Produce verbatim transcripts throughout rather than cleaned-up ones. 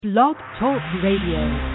Blog Talk Radio.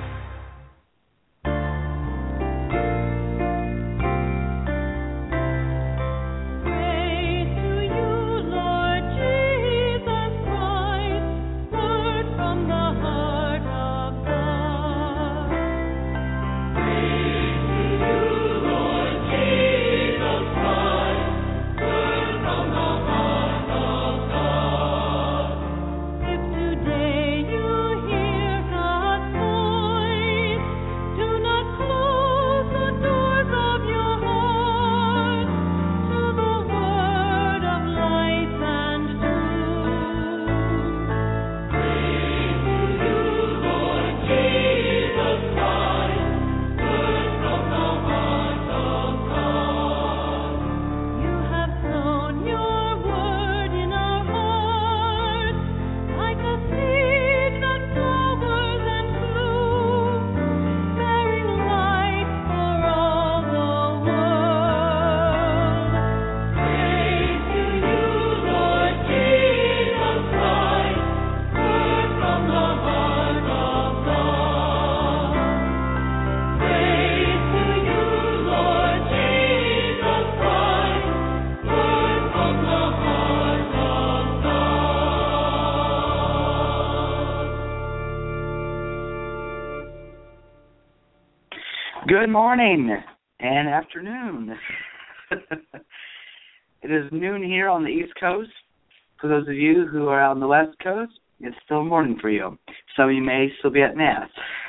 Good morning and afternoon. It is noon here on the East Coast. For those of you who are on the West Coast, it's still morning for you. Some of you may still be at Mass.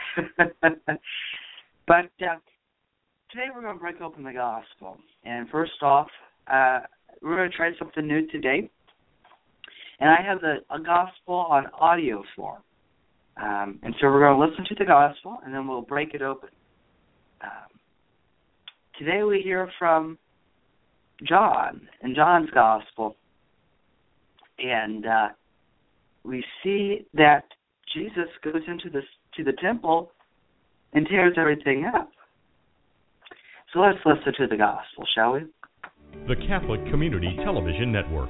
But uh, today we're going to break open the Gospel. And first off, uh, we're going to try something new today. And I have the, a Gospel on audio form. Um, and so we're going to listen to the Gospel, and then we'll break it open. Um, today we hear from John in John's Gospel, and uh, we see that Jesus goes into the to the temple and tears everything up. So let's listen to the Gospel, shall we? The Catholic Community Television Network.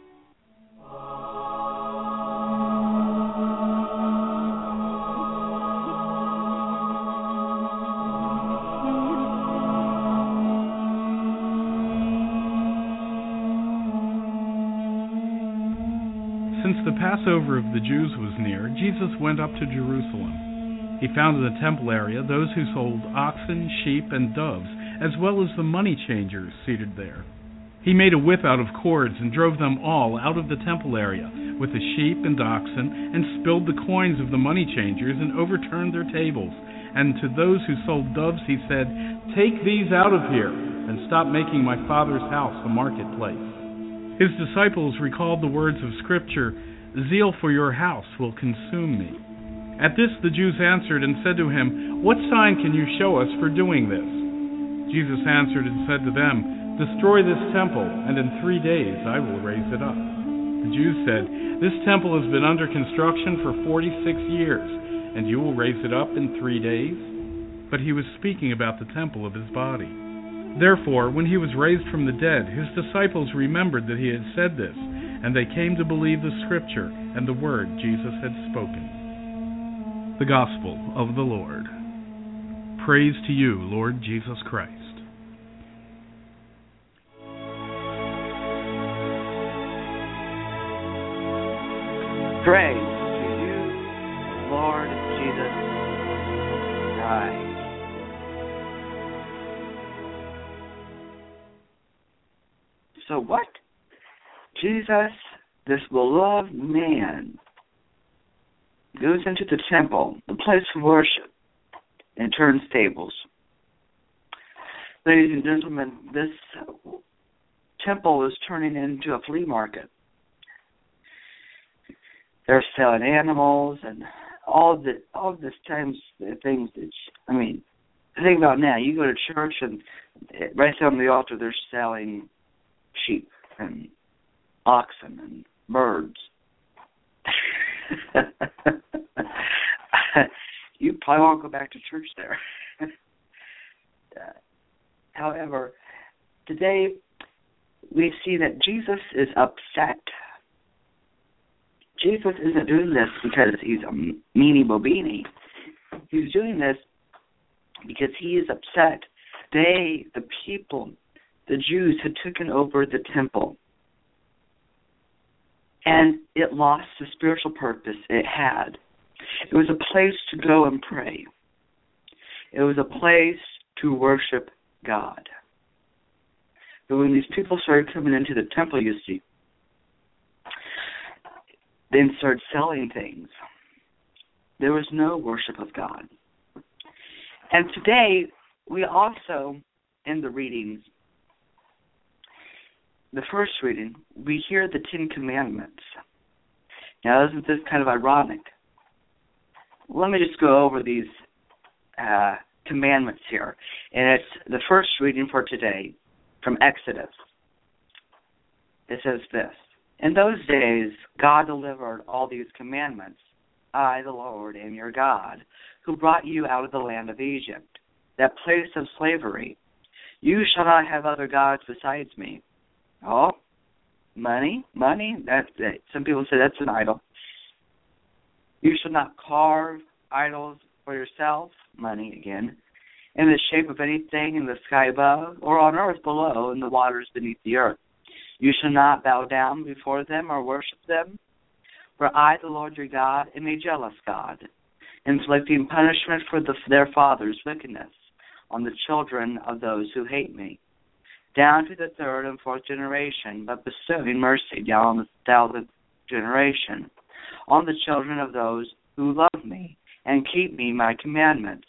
Since the Passover of the Jews was near, Jesus went up to Jerusalem. He found in the temple area those who sold oxen, sheep, and doves, as well as the money changers seated there. He made a whip out of cords and drove them all out of the temple area with the sheep and oxen, and spilled the coins of the money changers and overturned their tables. And to those who sold doves he said, "Take these out of here, and stop making my Father's house a marketplace." His disciples recalled the words of Scripture, "Zeal for your house will consume me." At this the Jews answered and said to him, "What sign can you show us for doing this?" Jesus answered and said to them, "Destroy this temple, and in three days I will raise it up." The Jews said, "This temple has been under construction for forty-six years, and you will raise it up in three days?" But he was speaking about the temple of his body. Therefore, when he was raised from the dead, his disciples remembered that he had said this, and they came to believe the Scripture and the word Jesus had spoken. The Gospel of the Lord. Praise to you, Lord Jesus Christ. Praise to you, Lord Jesus Christ. So what? Jesus, this beloved man, goes into the temple, the place of worship, and turns tables. Ladies and gentlemen, this temple is turning into a flea market. They're selling animals and all the all this times the things that, I mean, think about now. You go to church and right on the altar they're selling sheep and oxen and birds. You probably won't go back to church there. uh, however, today we see that Jesus is upset. Jesus isn't doing this because he's a meanie bobini. He's doing this because he is upset. They, the people, the Jews, had taken over the temple. And it lost the spiritual purpose it had. It was a place to go and pray. It was a place to worship God. But when these people started coming into the temple, you see, they started selling things. There was no worship of God. And today, we also, in the readings, the first reading, we hear the Ten Commandments. Now, isn't this kind of ironic? Let me just go over these uh, commandments here. And it's the first reading for today from Exodus. It says this: in those days, God delivered all these commandments. I, the Lord, am your God, who brought you out of the land of Egypt, that place of slavery. You shall not have other gods besides me. Oh, money, money. That, that some people say that's an idol. You shall not carve idols for yourself. Money again. In the shape of anything in the sky above, or on earth below, in the waters beneath the earth. You shall not bow down before them or worship them. For I, the Lord your God, am a jealous God, inflicting punishment for the, their fathers' wickedness on the children of those who hate me, down to the third and fourth generation, but bestowing mercy down on the thousandth generation, on the children of those who love me and keep me my commandments.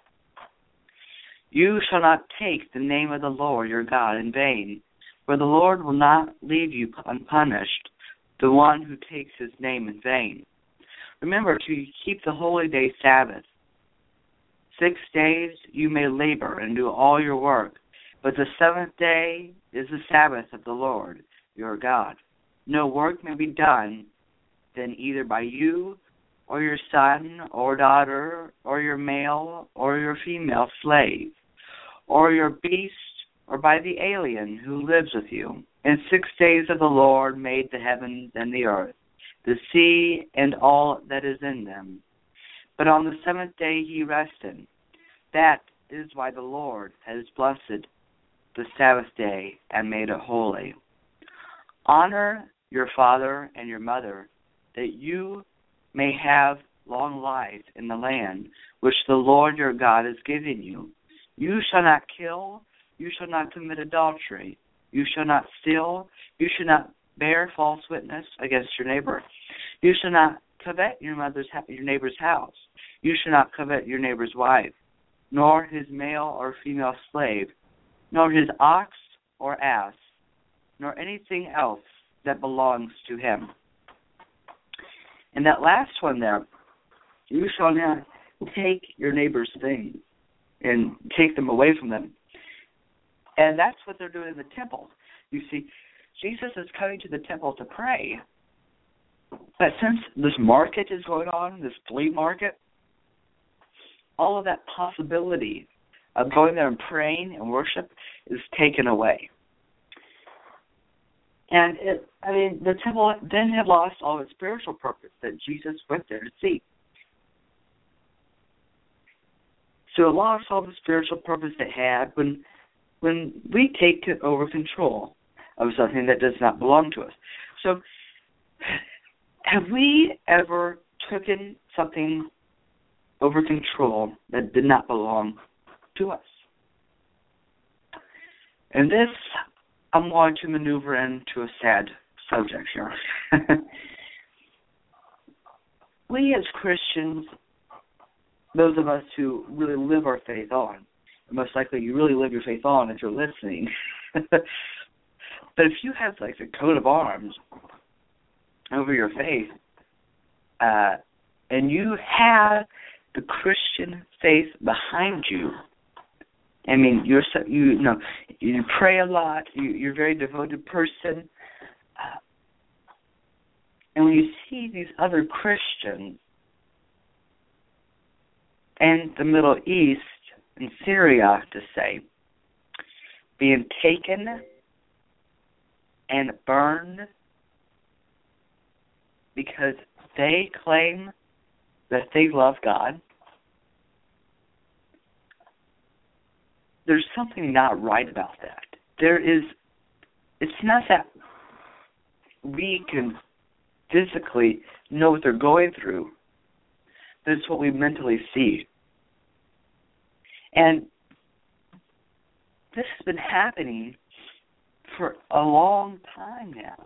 You shall not take the name of the Lord your God in vain, for the Lord will not leave you unpunished, the one who takes his name in vain. Remember to keep the holy day Sabbath. Six days you may labor and do all your work, but the seventh day is the Sabbath of the Lord your God. No work may be done then either by you or your son or daughter or your male or your female slave or your beast or by the alien who lives with you. In six days of the Lord made the heavens and the earth, the sea and all that is in them. But on the seventh day he rested. That is why the Lord has blessed the Sabbath day and made it holy. Honor your father and your mother, that you may have long life in the land which the Lord your God has given you. You shall not kill, you shall not commit adultery, you shall not steal, you shall not bear false witness against your neighbor. You shall not covet your mother's your neighbor's house. You shall not covet your neighbor's wife, nor his male or female slave, nor his ox or ass, nor anything else that belongs to him. And that last one there, you shall not take your neighbor's things and take them away from them. And that's what they're doing in the temple. You see, Jesus is coming to the temple to pray. But since this market is going on, this flea market, all of that possibility of going there and praying and worship is taken away. And, it, I mean, the temple then had lost all its spiritual purpose that Jesus went there to see. So it lost all the spiritual purpose it had when when we take over control of something that does not belong to us. So have we ever taken something over control that did not belong to us? And this, I'm going to maneuver into a sad subject here. We as Christians, those of us who really live our faith on, and most likely you really live your faith on if you're listening, but if you have like a coat of arms over your faith, uh, and you have the Christian faith behind you, I mean, you're so, you, you know, you pray a lot, you, you're a very devoted person, uh, and when you see these other Christians in the Middle East, in Syria, to say, being taken and burned, because they claim that they love God, there's something not right about that. There is, it's not that we can physically know what they're going through, but it's what we mentally see. And this has been happening for a long time now.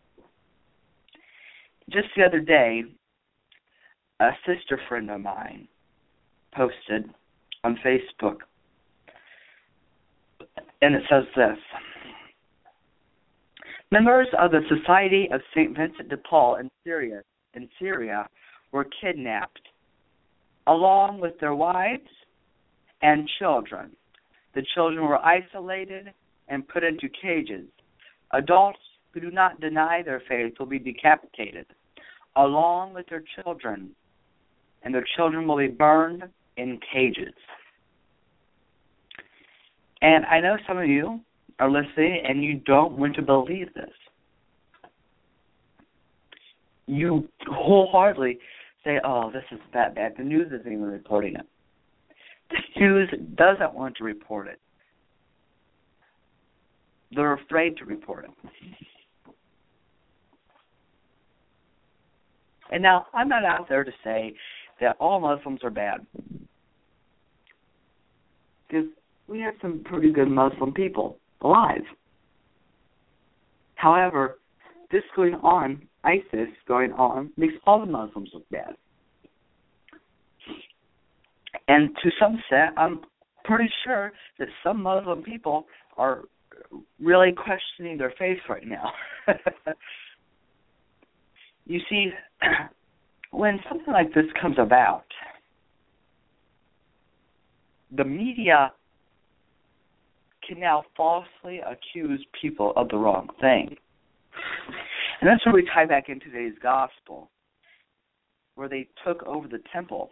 Just the other day, a sister friend of mine posted on Facebook, and it says this: members of the Society of Saint Vincent de Paul in Syria, in Syria were kidnapped, along with their wives and children. The children were isolated and put into cages. Adults who do not deny their faith will be decapitated, along with their children, and their children will be burned in cages. And I know some of you are listening and you don't want to believe this. You wholeheartedly say, oh, this is that bad. The news isn't even reporting it. The news doesn't want to report it. They're afraid to report it. And now, I'm not out there to say that all Muslims are bad, because we have some pretty good Muslim people alive. However, this going on, ISIS going on, makes all the Muslims look bad. And to some extent, I'm pretty sure that some Muslim people are really questioning their faith right now. You see, when something like this comes about, the media can now falsely accuse people of the wrong thing. And that's where we tie back into today's gospel, where they took over the temple.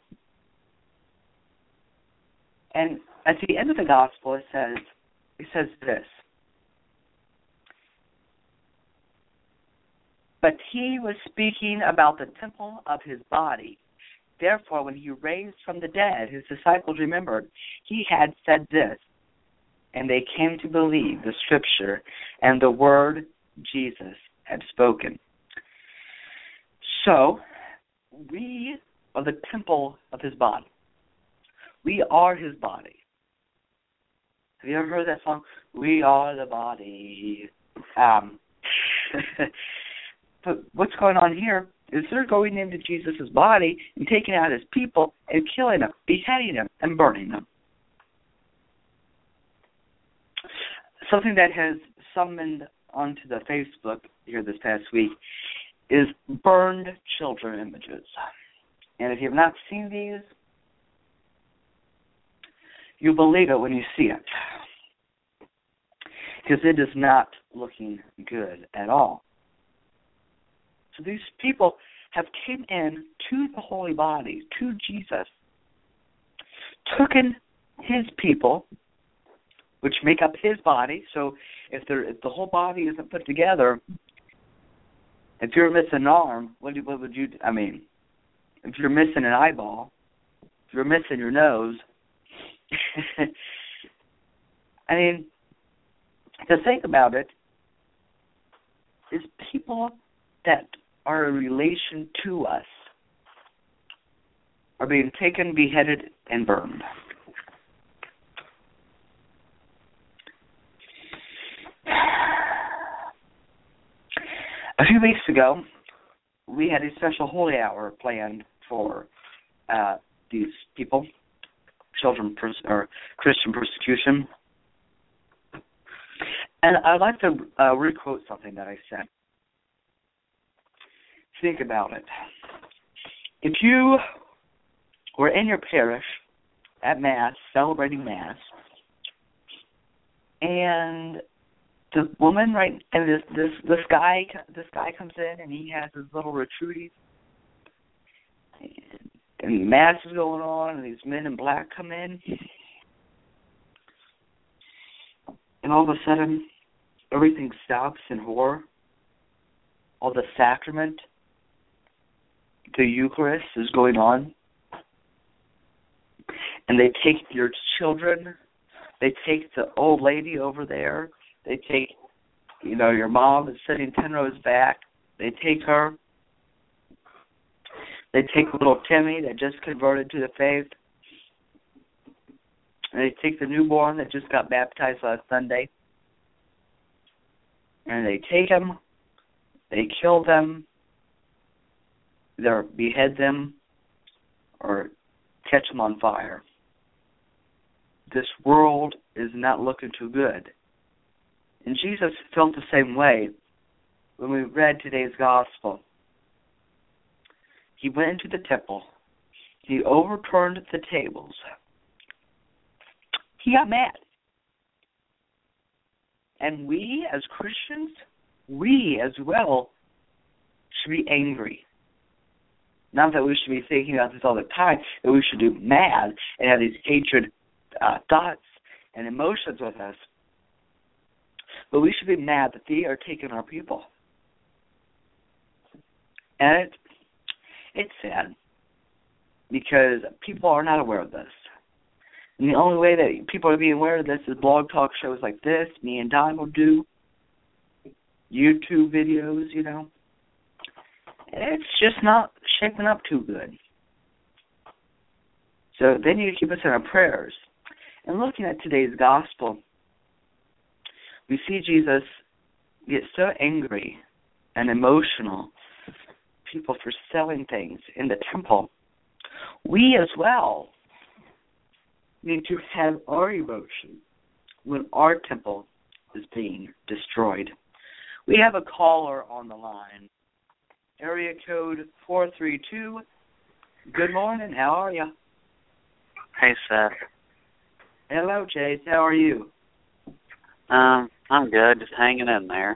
And at the end of the gospel, it says, it says this: but he was speaking about the temple of his body. Therefore, when he raised from the dead, his disciples remembered he had said this, and they came to believe the scripture and the word Jesus had spoken. So, we are the temple of his body. We are his body. Have you ever heard that song? We are the body. Um, but what's going on here is they're going into Jesus' body and taking out his people and killing them, beheading them, and burning them. Something that has summoned onto the Facebook here this past week is burned children images. And if you have not seen these, you'll believe it when you see it, because it is not looking good at all. So these people have came in to the holy body, to Jesus, taken his people, which make up his body. So if, if the whole body isn't put together, if you're missing an arm, what, do, what would you, I mean, if you're missing an eyeball, if you're missing your nose, I mean, to think about it, is people that are in relation to us are being taken, beheaded, and burned. A few weeks ago, we had a special holy hour planned for uh, these people, children pers- or Christian persecution. And I'd like to uh, re-quote something that I said. Think about it. If you were in your parish at Mass, celebrating Mass, and the woman, right, and this this this guy this guy comes in and he has his little retreaties, and, and Mass is going on, and these men in black come in, and all of a sudden everything stops in horror. All the sacrament the Eucharist is going on, and they take your children, they take the old lady over there, they take, you know, your mom is sitting ten rows back, they take her, they take little Timmy that just converted to the faith, and they take the newborn that just got baptized last Sunday, and they take them, they kill them, either behead them or catch them on fire. This world is not looking too good. And Jesus felt the same way when we read today's gospel. He went into the temple. He overturned the tables. He got mad. And we as Christians, we as well should be angry. Not that we should be thinking about this all the time, that we should be mad and have these hatred uh, thoughts and emotions with us. But we should be mad that they are taking our people. And it, it's sad because people are not aware of this. And the only way that people are being aware of this is blog talk shows like this, me and Don will do, YouTube videos, you know. And it's just not shaping up too good. So they need to keep us in our prayers. And looking at today's gospel, we see Jesus get so angry and emotional, people for selling things in the temple. We as well need to have our emotion when our temple is being destroyed. We have a caller on the line. Area code four three two. Good morning. How are you? Hey, Seth. Hello, Chase. How are you? Um, I'm good. Just hanging in there.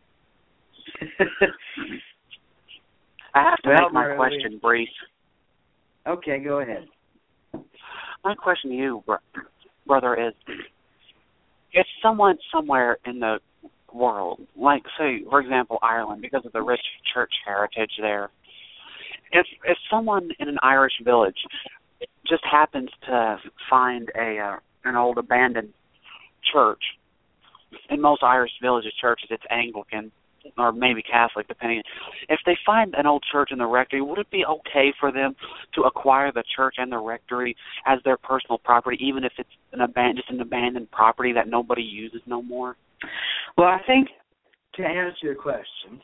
I have to well, make my question brief. Okay, go ahead. My question to you, bro- brother, is if someone somewhere in the world, like, say, for example, Ireland, because of the rich church heritage there, if if someone in an Irish village just happens to find a uh, an old abandoned church, in most Irish villages, churches, it's Anglican or maybe Catholic, depending. If they find an old church in the rectory, would it be okay for them to acquire the church and the rectory as their personal property, even if it's an aban- just an abandoned property that nobody uses no more? Well, I think to answer your question,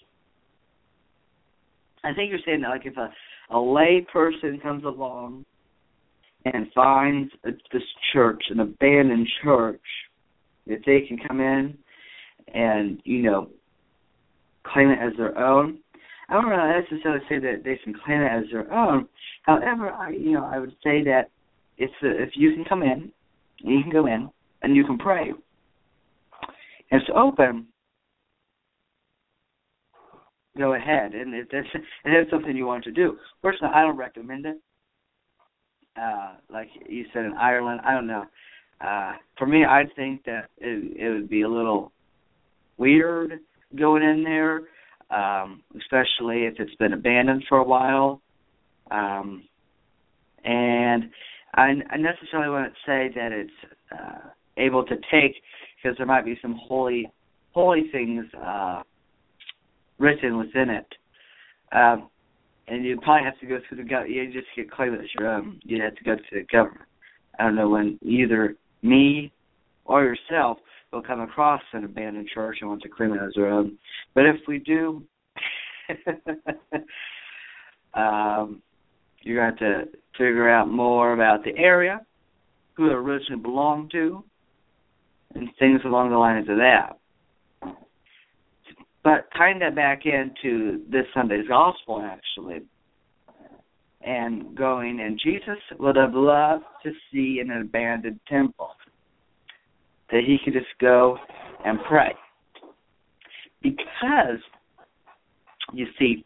I think you're saying that like if a, a lay person comes along and finds a, this church, an abandoned church, that they can come in and, you know, claim it as their own. I don't necessarily say that they can claim it as their own. However, I, you know, I would say that if the, if you can come in, you can go in and you can pray. It's open. Go ahead, and if that's, if that's something you want to do. Personally, I don't recommend it. Uh, like you said in Ireland, I don't know. Uh, for me, I think that it, it would be a little weird going in there, um, especially if it's been abandoned for a while. Um, and I, I necessarily wouldn't say that it's uh, able to take, because there might be some holy, holy things uh, written within it. Um, and you probably have to go through the government. You just get claim it as your own. You have to go to the government. I don't know when either me or yourself will come across an abandoned church and want to claim it as their own. But if we do, um, you're going to have to figure out more about the area, who it originally belonged to, and things along the lines of that. But tying that back into this Sunday's gospel, actually, and going, and Jesus would have loved to see an abandoned temple, that he could just go and pray. Because, you see,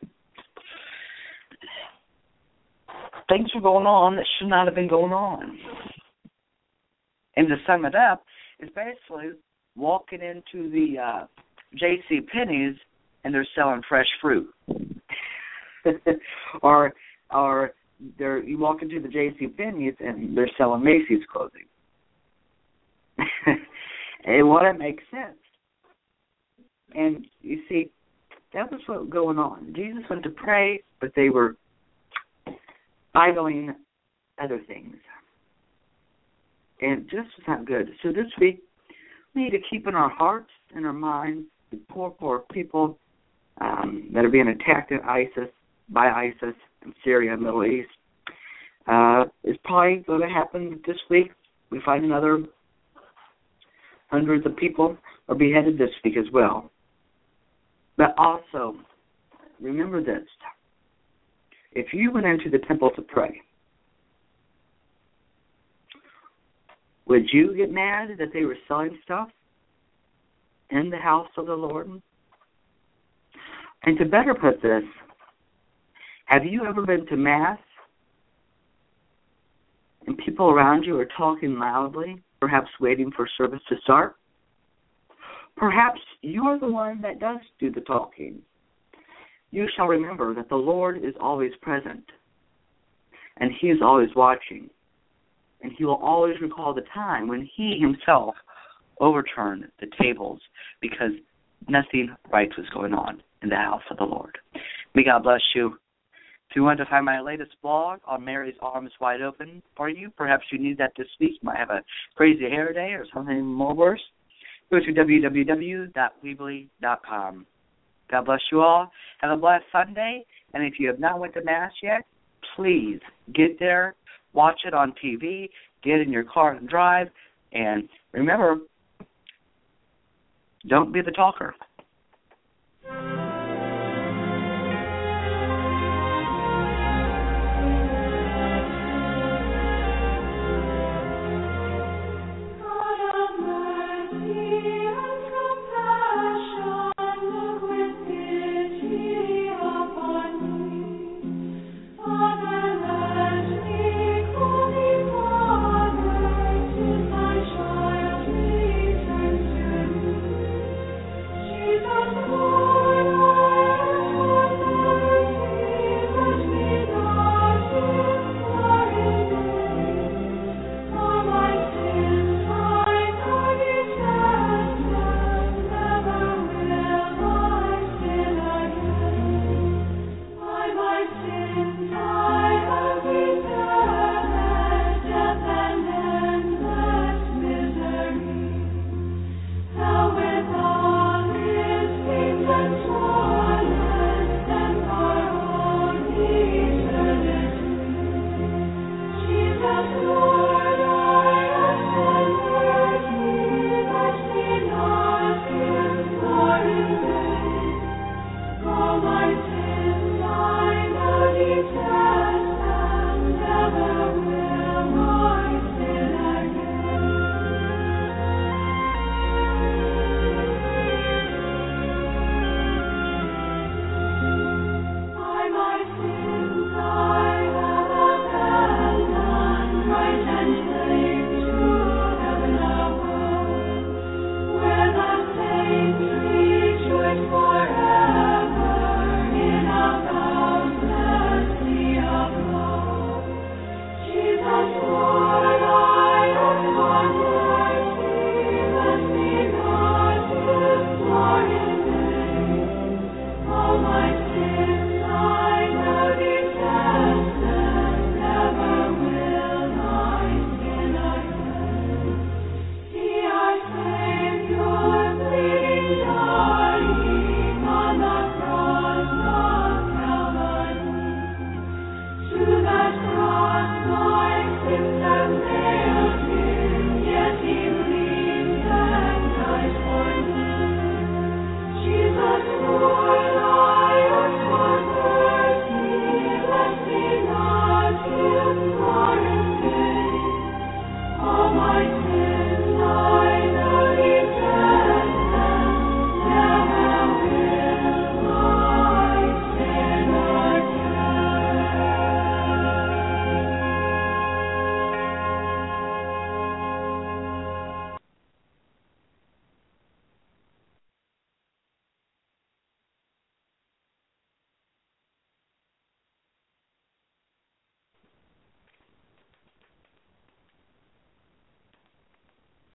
things were going on that should not have been going on. And to sum it up, it's basically walking into the uh, J C Penney's and they're selling fresh fruit. or or they're, you walk into the J C Penney's and they're selling Macy's clothing. And what it makes sense. And you see, that was what was going on. Jesus went to pray, but they were idling other things. And just was not good. So this week, we need to keep in our hearts and our minds the poor, poor people um, that are being attacked in ISIS, by ISIS in Syria and Middle East. Uh, it's probably going to happen this week. We find another hundreds of people are beheaded this week as well. But also, remember this. If you went into the temple to pray, would you get mad that they were selling stuff in the house of the Lord? And to better put this, have you ever been to Mass and people around you are talking loudly, perhaps waiting for service to start? Perhaps you're the one that does do the talking. You shall remember that the Lord is always present, and He is always watching, and He will always recall the time when He Himself overturned the tables because nothing right was going on in the house of the Lord. May God bless you. If you want to find my latest blog on Mary's Arms Wide Open for you, perhaps you need that this week. You might have a crazy hair day or something more worse. Go to w w w dot weebly dot com. God bless you all. Have a blessed Sunday. And if you have not went to Mass yet, please get there, watch it on T V, get in your car and drive. And remember, don't be the talker.